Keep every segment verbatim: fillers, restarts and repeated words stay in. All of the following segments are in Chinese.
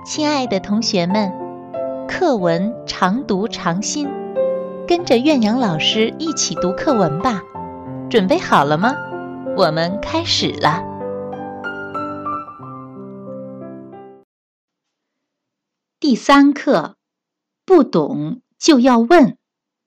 亲爱的同学们，课文常读常新，跟着苑阳老师一起读课文吧。准备好了吗？我们开始了。第三课，不懂就要问。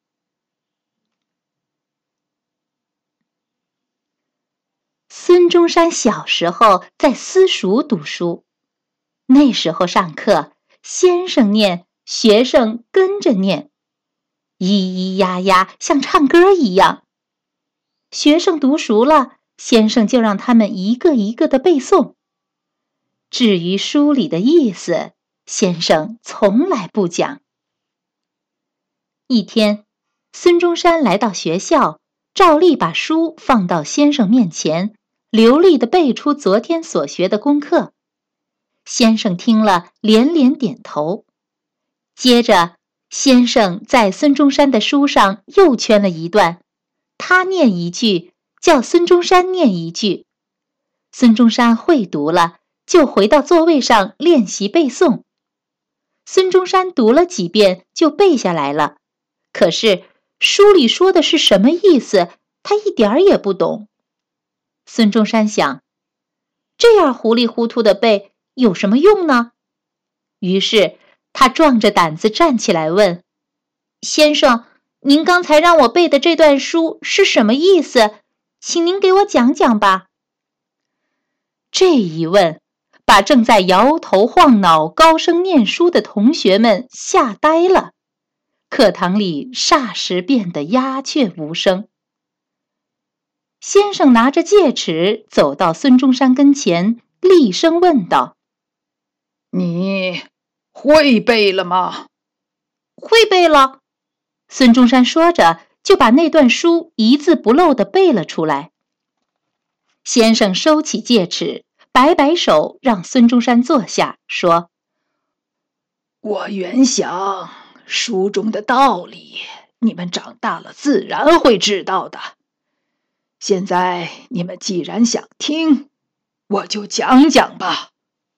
孙中山小时候在私塾读书，那时候上课，先生念，学生跟着念，咿咿呀呀，像唱歌一样。学生读熟了，先生就让他们一个一个的背诵。至于书里的意思，先生从来不讲。一天，孙中山来到学校，照例把书放到先生面前，流利地背出昨天所学的功课。先生听了，连连点头。接着，先生在孙中山的书上又圈了一段，他念一句，叫孙中山念一句。孙中山会读了，就回到座位上练习背诵。孙中山读了几遍就背下来了，可是书里说的是什么意思，他一点儿也不懂。孙中山想，这样糊里糊涂的背有什么用呢？于是他壮着胆子站起来问：先生，您刚才让我背的这段书是什么意思？请您给我讲讲吧。这一问，把正在摇头晃脑高声念书的同学们吓呆了，课堂里霎时变得鸦雀无声。先生拿着戒尺走到孙中山跟前，厉声问道： 你会背了吗？ 会背了。孙中山说着，就把那段书一字不漏地背了出来。先生收起戒尺，摆摆手，让孙中山坐下，说： 我原想书中的道理，你们长大了自然会知道的。现在你们既然想听，我就讲讲吧。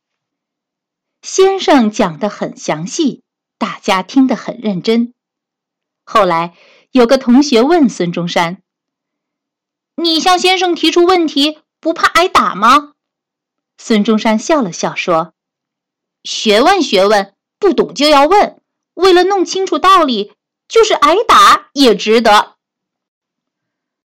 先生讲得很详细，大家听得很认真。后来有个同学问孙中山：你向先生提出问题，不怕挨打吗？孙中山笑了笑说：学问学问，不懂就要问，为了弄清楚道理，就是挨打也值得。